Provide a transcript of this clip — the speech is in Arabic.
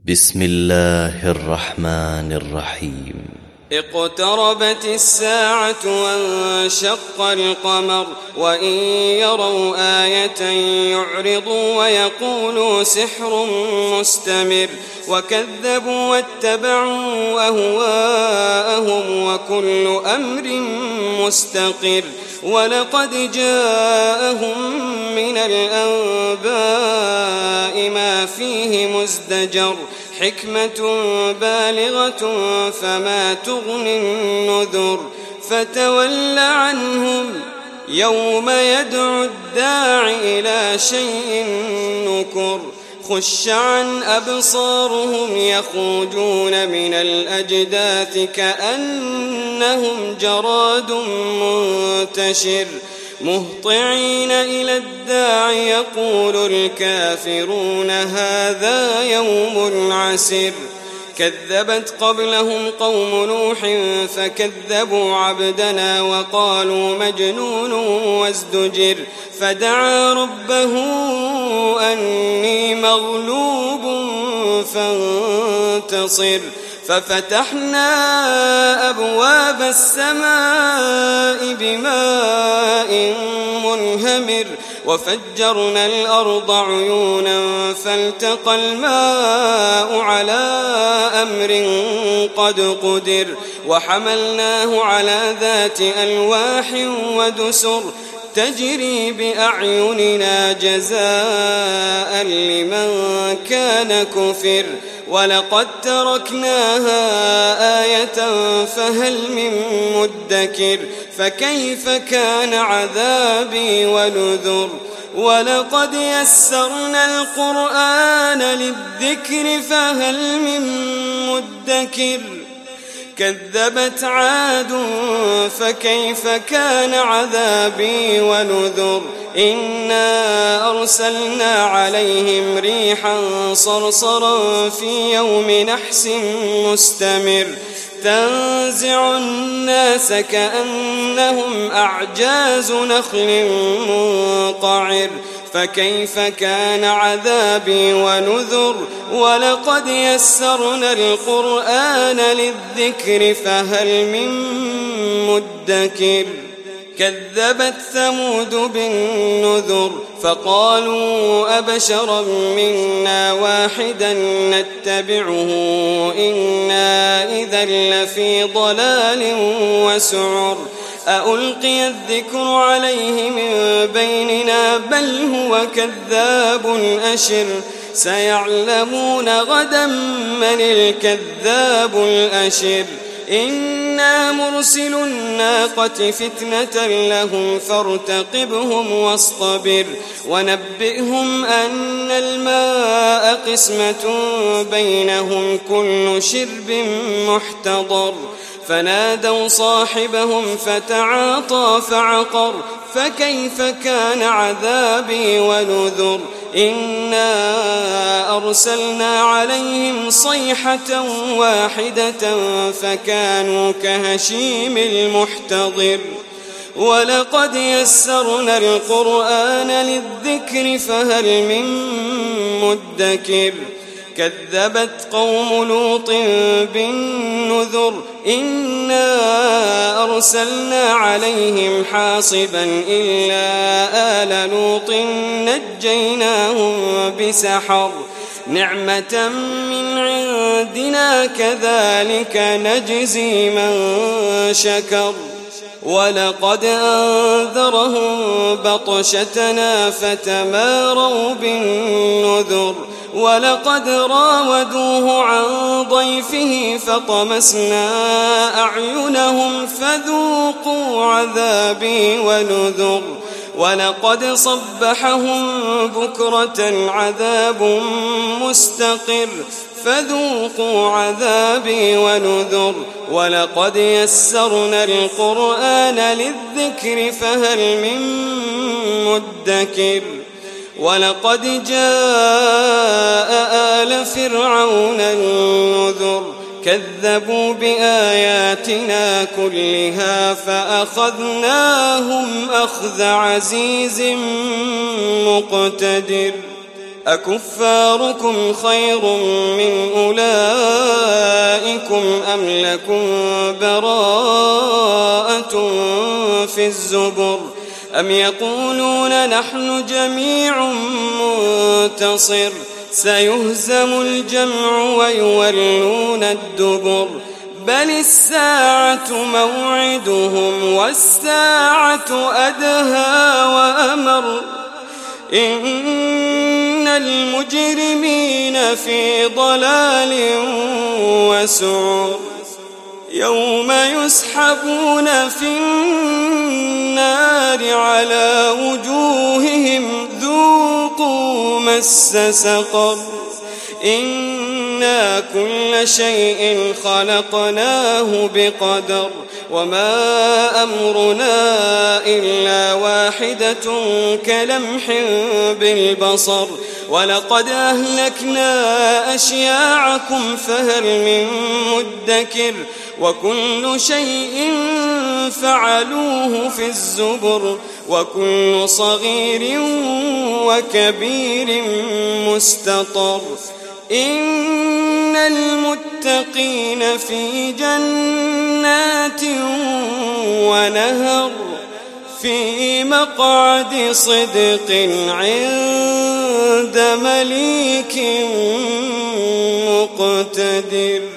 بسم الله الرحمن الرحيم. اقتربت الساعة وانشق القمر وإن يروا آية يعرضوا ويقولوا سحر مستمر وكذبوا واتبعوا أهواءهم وكل أمر مستقر ولقد جاءهم من الأنباء ما فيه مزدجر حكمة بالغة فما تغني النذر فتول عنهم يوم يدعو الداع إلى شيء نكر خش عن أبصارهم يخرجون من الأجداث كأنهم جراد منتشر مهطعين إلى الداع يقول الكافرون هذا يوم عسر كذبت قبلهم قوم نوح فكذبوا عبدنا وقالوا مجنون وازدجر فدعا ربه أني مغلوب فانتصر ففتحنا أبواب السماء بماء منهمر وفجرنا الأرض عيونا فالتقى الماء على أمر قد قدر وحملناه على ذات ألواح ودسر تجري بأعيننا جزاء لمن كان كفر ولقد تركناها آية فهل من مدكر فكيف كان عذابي ونذر ولقد يسرنا القرآن للذكر فهل من مدكر كذبت عاد فكيف كان عذابي ونذر إنا أرسلنا عليهم ريحا صرصرا في يوم نحس مستمر تنزع الناس كأنهم أعجاز نخل منقعر فكيف كان عذابي ونذر ولقد يسرنا القرآن للذكر فهل من مدكر كذبت ثمود بالنذر فقالوا أبشرا منا واحدا نتبعه إنا إذا لفي ضلال وسعر أألقي الذكر عليه من بيننا بل هو كذاب أشر سيعلمون غدا من الكذاب الأشر إنا مرسل الناقة فتنة لهم فارتقبهم واصطبر ونبئهم أن الماء قسمة بينهم كل شرب محتضر فنادوا صاحبهم فتعاطى فعقر فكيف كان عذابي ونذر إنا أرسلنا عليهم صيحة واحدة فكانوا كهشيم المحتضر ولقد يسرنا القرآن للذكر فهل من مدكر كذبت قوم لوط بالنذر إنا أرسلنا عليهم حاصبا إلا آل لوط نجيناهم بسحر نعمة من عندنا كذلك نجزي من شكر ولقد أنذرهم بطشتنا فتماروا بالنذر ولقد راودوه عن ضيفه فطمسنا أعينهم فذوقوا عذابي ونذر ولقد صبحهم بكرة عذاب مستقر فذوقوا عذابي ونذر ولقد يسرنا القرآن للذكر فهل من مدكر ولقد جاء آل فرعون النذر كذبوا بآياتنا كلها فأخذناهم أخذ عزيز مقتدر أكفاركم خير من أولئكم أم لكم براءة في الزبر أم يقولون نحن جميع منتصر سيهزم الجمع ويولون الدبر بل الساعة موعدهم والساعة أدهى وأمر إن المجرمين في ضلال وسعر يوم يسحبون في النار على وجوههم ذوقوا مس سقر إنا كل شيء خلقناه بقدر وما أمرنا إلا واحدة كلمح بالبصر ولقد أهلكنا أشياعكم فهل من مدكر وكل شيء فعلوه في الزبر وكل صغير وكبير مستطر إن المتقين في جنات ونهر في مقعد صدق عند مليك مقتدر.